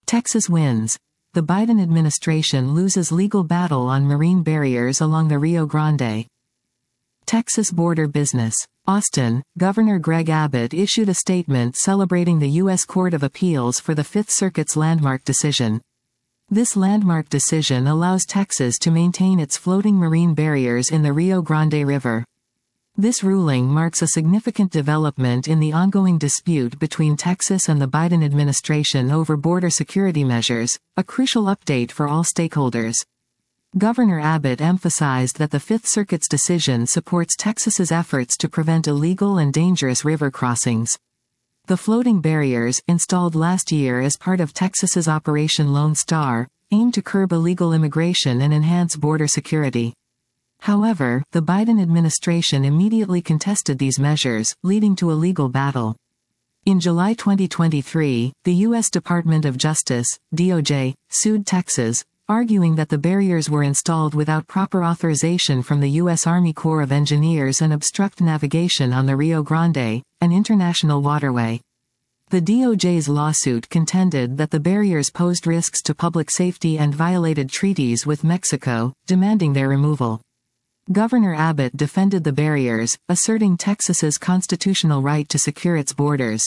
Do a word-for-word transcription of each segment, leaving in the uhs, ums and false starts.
Texas wins. The Biden administration loses legal battle on marine barriers along the Rio Grande. Texas border business. Austin, Governor Greg Abbott issued a statement celebrating the U S Court of Appeals for the Fifth Circuit's landmark decision. This landmark decision allows Texas to maintain its floating marine barriers in the Rio Grande River. This ruling marks a significant development in the ongoing dispute between Texas and the Biden administration over border security measures, a crucial update for all stakeholders. Governor Abbott emphasized that the Fifth Circuit's decision supports Texas's efforts to prevent illegal and dangerous river crossings. The floating barriers, installed last year as part of Texas's Operation Lone Star, aim to curb illegal immigration and enhance border security. However, the Biden administration immediately contested these measures, leading to a legal battle. In July twenty twenty-three, the U S Department of Justice, D O J, sued Texas, arguing that the barriers were installed without proper authorization from the U S Army Corps of Engineers and obstruct navigation on the Rio Grande, an international waterway. The D O J's lawsuit contended that the barriers posed risks to public safety and violated treaties with Mexico, demanding their removal. Governor Abbott defended the barriers, asserting Texas's constitutional right to secure its borders.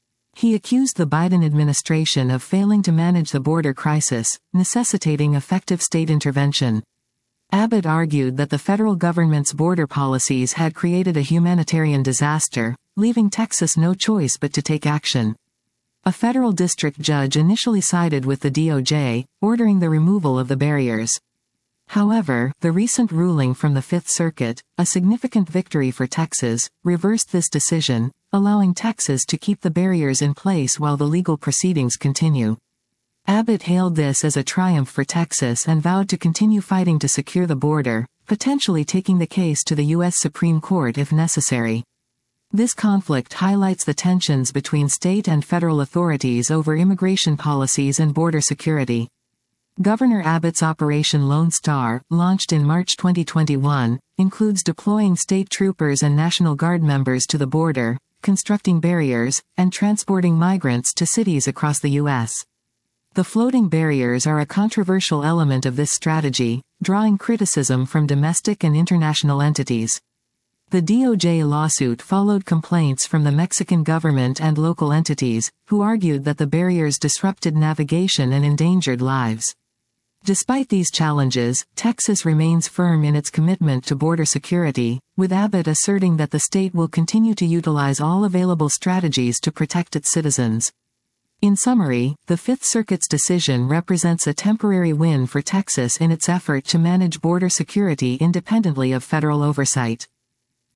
He accused the Biden administration of failing to manage the border crisis, necessitating effective state intervention. Abbott argued that the federal government's border policies had created a humanitarian disaster, leaving Texas no choice but to take action. A federal district judge initially sided with the D O J, ordering the removal of the barriers. However, the recent ruling from the Fifth Circuit, a significant victory for Texas, reversed this decision, allowing Texas to keep the barriers in place while the legal proceedings continue. Abbott hailed this as a triumph for Texas and vowed to continue fighting to secure the border, potentially taking the case to the U S Supreme Court if necessary. This conflict highlights the tensions between state and federal authorities over immigration policies and border security. Governor Abbott's Operation Lone Star, launched in March twenty twenty-one, includes deploying state troopers and National Guard members to the border, constructing barriers, and transporting migrants to cities across the U S. The floating barriers are a controversial element of this strategy, drawing criticism from domestic and international entities. The D O J lawsuit followed complaints from the Mexican government and local entities, who argued that the barriers disrupted navigation and endangered lives. Despite these challenges, Texas remains firm in its commitment to border security, with Abbott asserting that the state will continue to utilize all available strategies to protect its citizens. In summary, the Fifth Circuit's decision represents a temporary win for Texas in its effort to manage border security independently of federal oversight.